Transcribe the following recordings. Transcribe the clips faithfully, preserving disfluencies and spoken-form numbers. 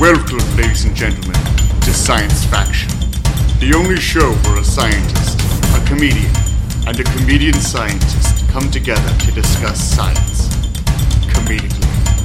Welcome, ladies and gentlemen, to Science Faction, the only show where a scientist, a comedian, and a comedian scientist come together to discuss science comedically.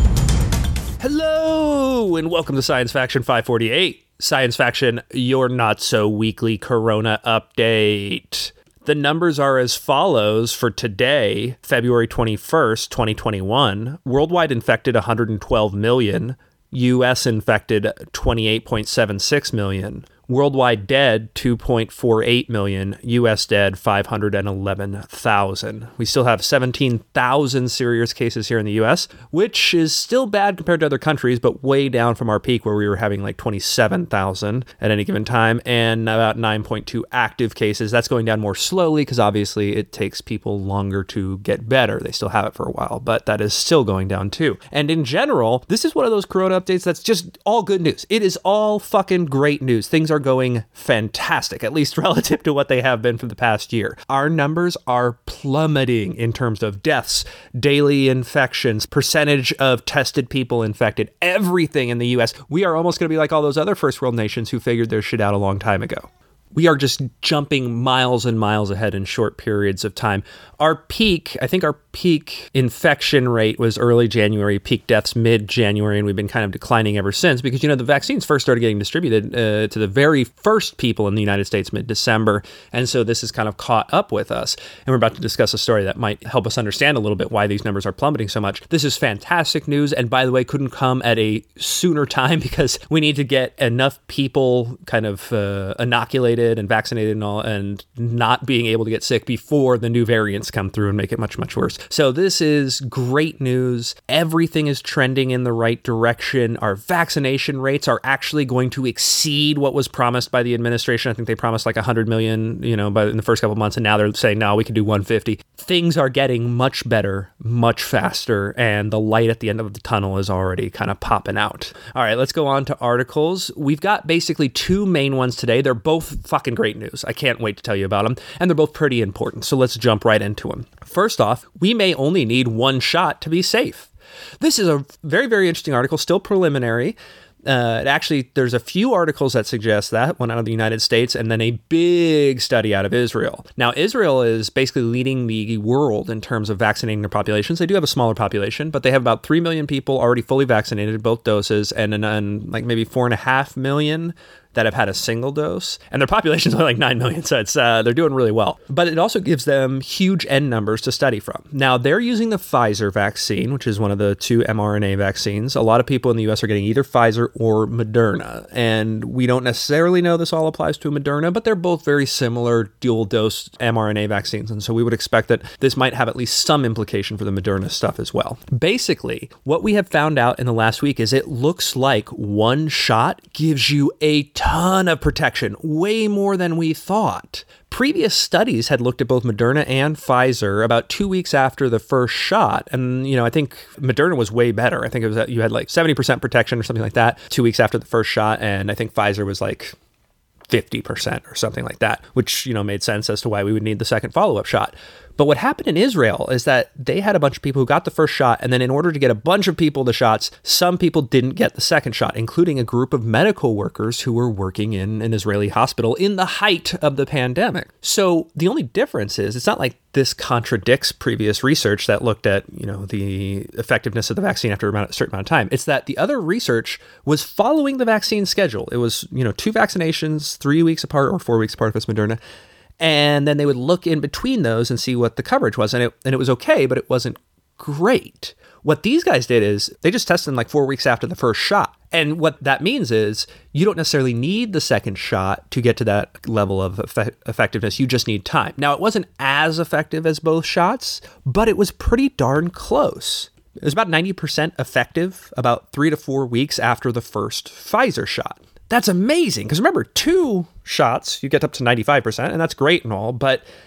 Hello, and welcome to Science Faction five forty-eight. Science Faction, your not-so-weekly Corona update. The numbers are as follows for today, February twenty-first, twenty twenty-one. Worldwide infected one hundred twelve million. U S infected twenty-eight point seven six million. Worldwide dead two point four eight million. U S dead five hundred eleven thousand. We still have seventeen thousand serious cases here in the U S, which is still bad compared to other countries, but way down from our peak where we were having like twenty-seven thousand at any given time, and about nine point two active cases. That's going down more slowly because obviously it takes people longer to get better. They still have it for a while, but that is still going down too. And in general, this is one of those Corona updates that's just all good news. It is all fucking great news. Things are going fantastic, at least relative to what they have been for the past year. Our numbers are plummeting in terms of deaths, daily infections, percentage of tested people infected, everything in the U S. We are almost going to be like all those other first world nations who figured their shit out a long time ago. We are just jumping miles and miles ahead in short periods of time. Our peak, I think our peak infection rate was early January, peak deaths mid-January, and we've been kind of declining ever since because, you know, the vaccines first started getting distributed uh, to the very first people in the United States mid-December, and so this has kind of caught up with us. And we're about to discuss a story that might help us understand a little bit why these numbers are plummeting so much. This is fantastic news, and by the way, couldn't come at a sooner time because we need to get enough people kind of uh, inoculated and vaccinated and all, and not being able to get sick before the new variants come through and make it much, much worse. So this is great news. Everything is trending in the right direction. Our vaccination rates are actually going to exceed what was promised by the administration. I think they promised like one hundred million, you know, by in the first couple of months, and now they're saying, no, we can do one hundred fifty. Things are getting much better, much faster, and the light at the end of the tunnel is already kind of popping out. All right, let's go on to articles. We've got basically two main ones today. They're both fucking great news. I can't wait to tell you about them, and they're both pretty important, so let's jump right into them. First off, we may only need one shot to be safe. This is a very, very interesting article, still preliminary. Uh, actually, there's a few articles that suggest that, one out of the United States, and then a big study out of Israel. Now, Israel is basically leading the world in terms of vaccinating their populations. They do have a smaller population, but they have about three million people already fully vaccinated, both doses, and, and, and like maybe four and a half million that have had a single dose, and their population is only like nine million, so it's uh, they're doing really well. But it also gives them huge N numbers to study from. Now, they're using the Pfizer vaccine, which is one of the two mRNA vaccines. A lot of people in the U S are getting either Pfizer or Moderna, and we don't necessarily know this all applies to Moderna, but they're both very similar dual-dose mRNA vaccines, and so we would expect that this might have at least some implication for the Moderna stuff as well. Basically, what we have found out in the last week is it looks like one shot gives you a ton of protection, way more than we thought. Previous studies had looked at both Moderna and Pfizer about two weeks after the first shot. And, you know, I think Moderna was way better. I think it was that you had like seventy percent protection or something like that two weeks after the first shot. And I think Pfizer was like fifty percent or something like that, which, you know, made sense as to why we would need the second follow-up shot. But what happened in Israel is that they had a bunch of people who got the first shot, and then in order to get a bunch of people the shots, some people didn't get the second shot, including a group of medical workers who were working in an Israeli hospital in the height of the pandemic. So the only difference is it's not like this contradicts previous research that looked at, you know, the effectiveness of the vaccine after a certain amount of time. It's that the other research was following the vaccine schedule. It was, you know, two vaccinations, three weeks apart or four weeks apart if it's Moderna. And then they would look in between those and see what the coverage was. And it, and it was okay, but it wasn't great. What these guys did is they just tested them like four weeks after the first shot. And what that means is you don't necessarily need the second shot to get to that level of effect- effectiveness. You just need time. Now, it wasn't as effective as both shots, but it was pretty darn close. It was about ninety percent effective about three to four weeks after the first Pfizer shot. That's amazing, because remember, two shots, you get up to ninety-five percent, and that's great and all, but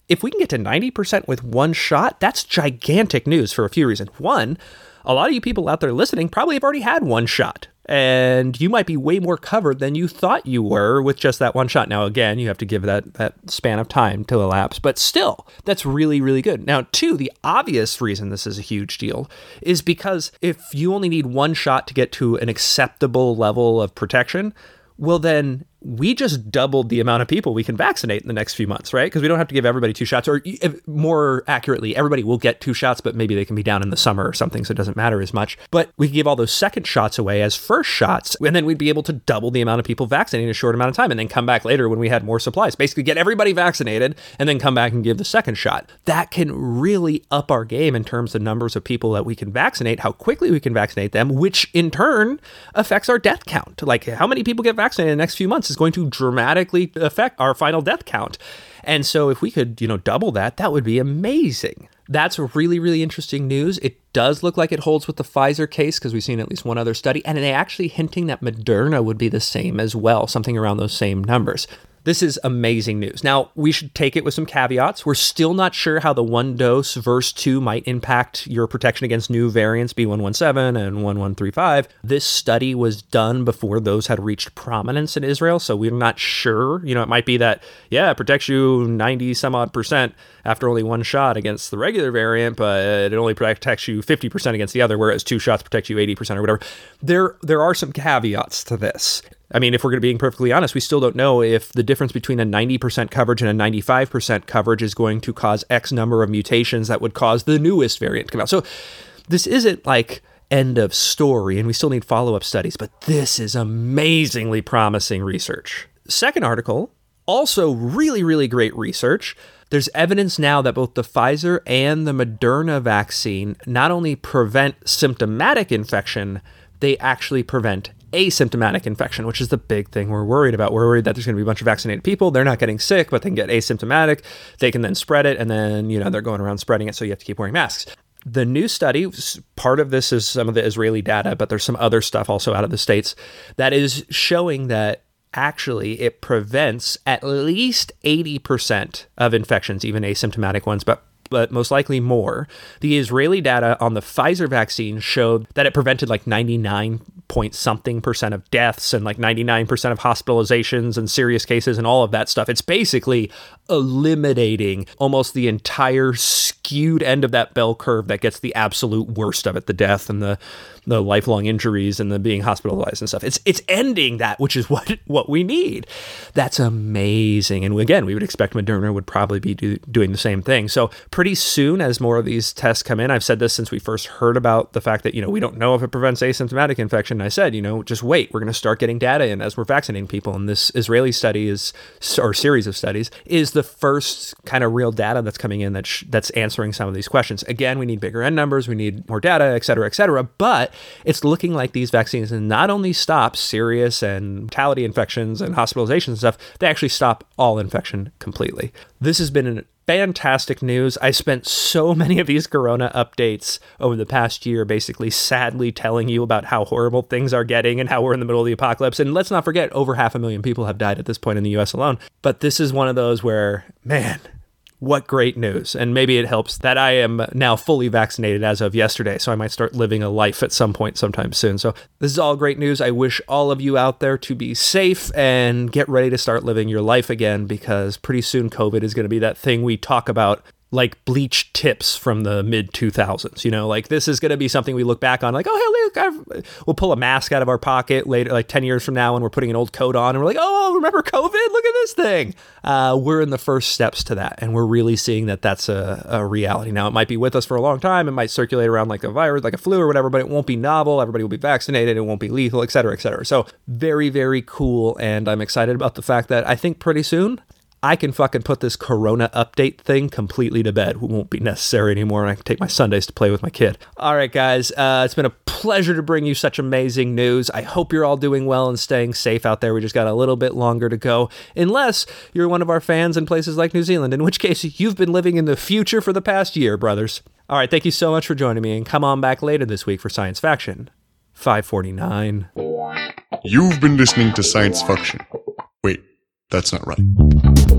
If we can get to ninety percent with one shot, that's gigantic news for a few reasons. One, a lot of you people out there listening probably have already had one shot, and you might be way more covered than you thought you were with just that one shot. Now, again, you have to give that, that span of time to elapse, but still, that's really, really good. Now, two, the obvious reason this is a huge deal is because if you only need one shot to get to an acceptable level of protection, well, then we just doubled the amount of people we can vaccinate in the next few months, right? Because we don't have to give everybody two shots, or more accurately, everybody will get two shots, but maybe they can be down in the summer or something, so it doesn't matter as much. But we can give all those second shots away as first shots, and then we'd be able to double the amount of people vaccinated in a short amount of time, and then come back later when we had more supplies. Basically get everybody vaccinated, and then come back and give the second shot. That can really up our game in terms of numbers of people that we can vaccinate, how quickly we can vaccinate them, which in turn affects our death count. Like how many people get vaccinated in the next few months is going to dramatically affect our final death count. And so if we could, you know, double that, that would be amazing. That's really, really interesting news. It does look like it holds with the Pfizer case because we've seen at least one other study, and they're actually hinting that Moderna would be the same as well, something around those same numbers. This is amazing news. Now, we should take it with some caveats. We're still not sure how the one dose versus two might impact your protection against new variants, B one one seven and one one three five. This study was done before those had reached prominence in Israel, so we're not sure. You know, it might be that, yeah, it protects you ninety some odd percent after only one shot against the regular variant, but it only protects you fifty percent against the other, whereas two shots protect you eighty percent or whatever. There, there are some caveats to this. I mean, if we're going to be being perfectly honest, we still don't know if the difference between a ninety percent coverage and a ninety-five percent coverage is going to cause X number of mutations that would cause the newest variant to come out. So this isn't like end of story, and we still need follow-up studies, but this is amazingly promising research. Second article, also really, really great research. There's evidence now that both the Pfizer and the Moderna vaccine not only prevent symptomatic infection, they actually prevent asymptomatic infection, which is the big thing we're worried about. We're worried that there's going to be a bunch of vaccinated people. They're not getting sick, but they can get asymptomatic. They can then spread it, and then, you know, they're going around spreading it, so you have to keep wearing masks. The new study, part of this is some of the Israeli data, but there's some other stuff also out of the States that is showing that actually it prevents at least eighty percent of infections, even asymptomatic ones, but but most likely more. The Israeli data on the Pfizer vaccine showed that it prevented like ninety-nine point something percent of deaths and like ninety-nine percent of hospitalizations and serious cases and all of that stuff. It's basically eliminating almost the entire skewed end of that bell curve that gets the absolute worst of it, the death and the the lifelong injuries and the being hospitalized and stuff. It's it's ending that, which is what what we need. That's amazing. And again, we would expect Moderna would probably be do, doing the same thing. So pretty soon, as more of these tests come in, I've said this since we first heard about the fact that, you know, we don't know if it prevents asymptomatic infection. I said, you know, just wait. We're going to start getting data in as we're vaccinating people. And this Israeli study is, or series of studies, is the first kind of real data that's coming in that sh- that's answering some of these questions. Again, we need bigger N numbers, we need more data, et cetera, et cetera. But it's looking like these vaccines not only stop serious and mortality infections and hospitalizations and stuff, they actually stop all infection completely. This has been an fantastic news. I spent so many of these corona updates over the past year basically sadly telling you about how horrible things are getting and how we're in the middle of the apocalypse. And let's not forget, over half a million people have died at this point in the U S alone. But this is one of those where, man, what great news. And maybe it helps that I am now fully vaccinated as of yesterday, so I might start living a life at some point sometime soon. So this is all great news. I wish all of you out there to be safe and get ready to start living your life again, because pretty soon COVID is going to be that thing we talk about like bleach tips from the mid two thousands, you know, like this is going to be something we look back on like, oh, hey, look, I've, we'll pull a mask out of our pocket later, like ten years from now, and we're putting an old coat on and we're like, oh, remember COVID? Look at this thing. Uh, we're in the first steps to that. And we're really seeing that that's a, a reality. Now, it might be with us for a long time. It might circulate around like a virus, like a flu or whatever, but it won't be novel. Everybody will be vaccinated. It won't be lethal, et cetera, et cetera. So very, very cool. And I'm excited about the fact that I think pretty soon I can fucking put this corona update thing completely to bed. It won't be necessary anymore, and I can take my Sundays to play with my kid. All right, guys, uh, it's been a pleasure to bring you such amazing news. I hope you're all doing well and staying safe out there. We just got a little bit longer to go, unless you're one of our fans in places like New Zealand, in which case you've been living in the future for the past year, brothers. All right, thank you so much for joining me, and come on back later this week for Science Faction five forty-nine. You've been listening to Science Faction. Wait, that's not right.